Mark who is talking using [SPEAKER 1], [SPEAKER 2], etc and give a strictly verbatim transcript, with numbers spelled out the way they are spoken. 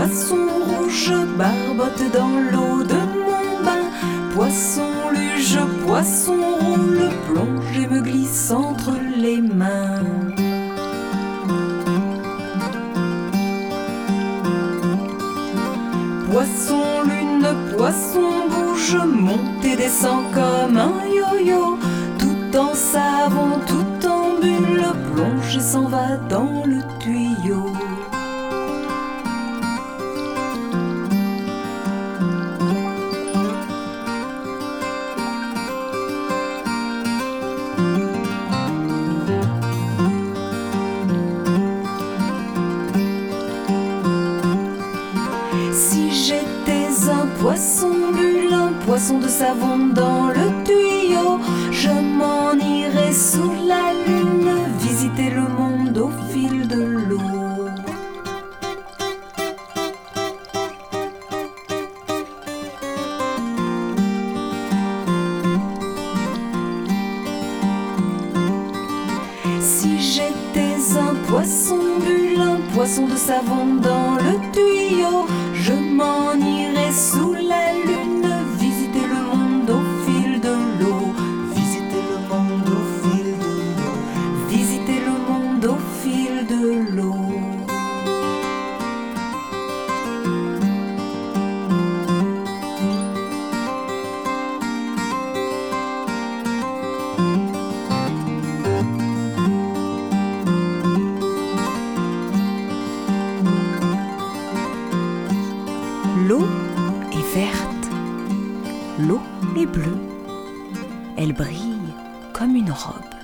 [SPEAKER 1] Poisson rouge barbotte dans l'eau de mon bain. Poisson luge, poisson roule, plonge et me glisse entre les mains. Poisson lune, poisson bouge, monte et descend comme un yo-yo. Tout en savon, tout en bulle, plonge et s'en va dans le tuyau. Si j'étais un poisson bulle, un poisson de savon dans le tuyau, je m'en irais sous la lune, visiter le monde au fil de l'eau. Si j'étais un poisson bulle, un poisson de savon dans le tuyau, je m'en irais sous la lune, visiter le monde au fil de l'eau. Visiter le monde au fil de l'eau. Visiter le monde au fil de l'eau. L'eau est verte, l'eau est bleue, elle brille comme une robe.